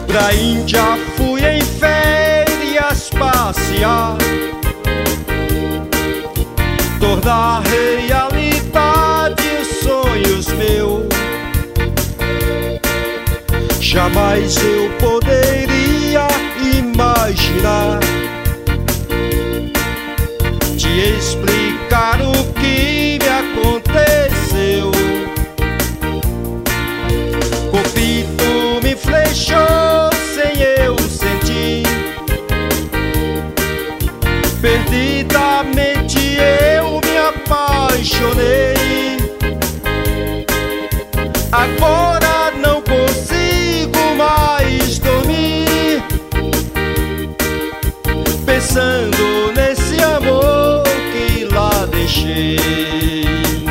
Pra Índia fui em férias passear, tornar realidade os sonhos meus. Jamais eu poderia imaginar te explicar o que me aconteceu. Cupido me flechou sem eu sentir, perdidamente eu me apaixonei. Agora não consigo mais dormir, pensando nesse amor que lá deixei.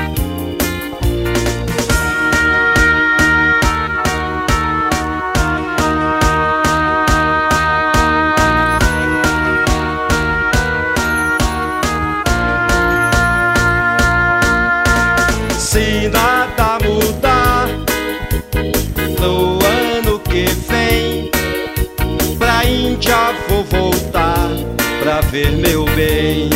Se nada mudar no ano que vem, pra Índia vou voltar pra ver meu bem.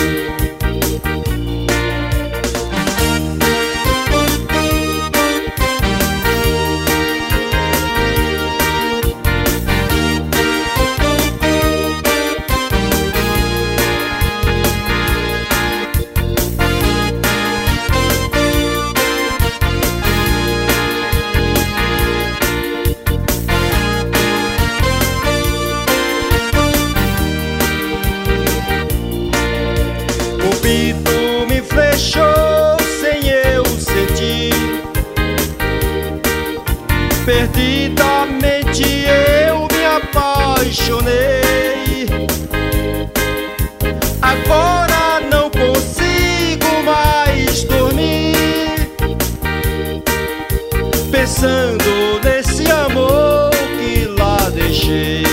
Cupido me flechou sem eu sentir, perdidamente eu me apaixonei. Agora não consigo mais dormir, pensando nesse amor que lá deixei.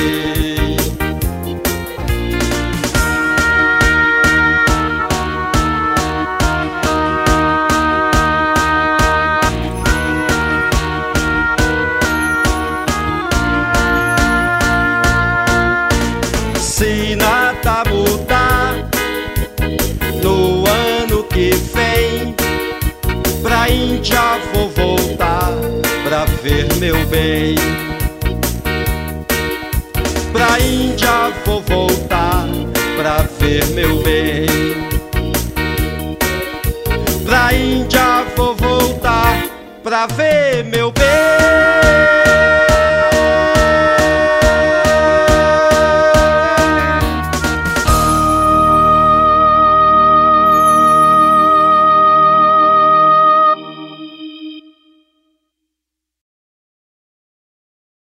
Se nada mudar no ano que vem, pra Índia vou voltar pra ver meu bem. Pra Índia vou voltar pra ver meu bem. Pra Índia vou voltar pra ver meu bem.